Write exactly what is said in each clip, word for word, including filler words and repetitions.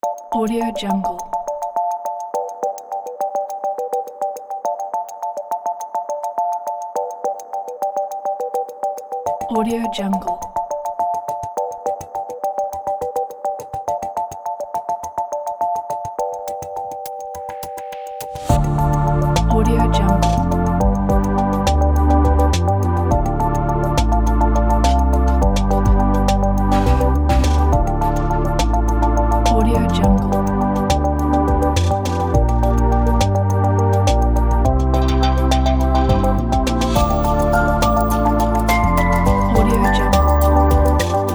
Audio Jungle. Audio Jungle. Audio Jungle. Audio Jungle. Audio Jungle.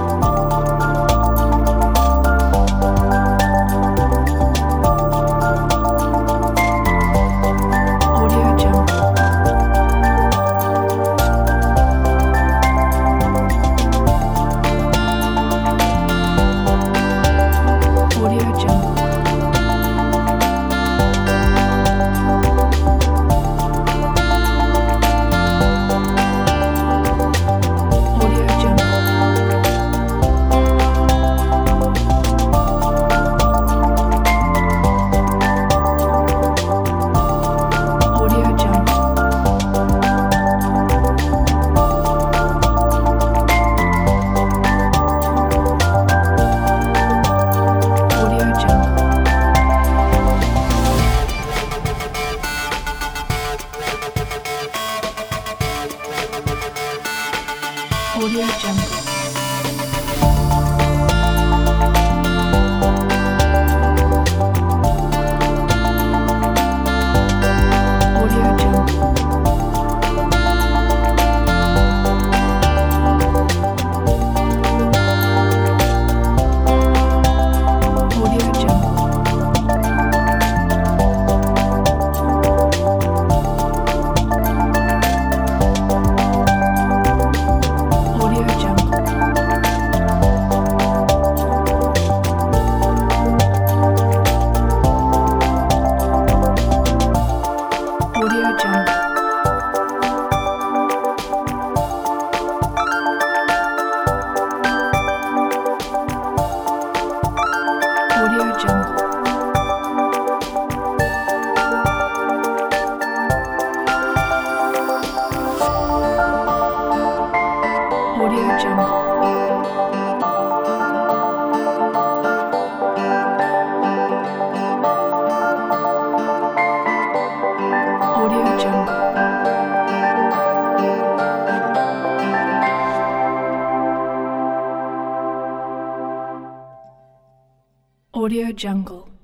Audio Jungle. Audio Jungle. Audio Jungle. Audio Jungle. Audio Jungle. Audio Jungle. Audio Jungle. Audio Jungle. Audio Jungle. Audio Jungle. Audio Jungle. Audio Jungle. Audio Jungle. Audio Jungle.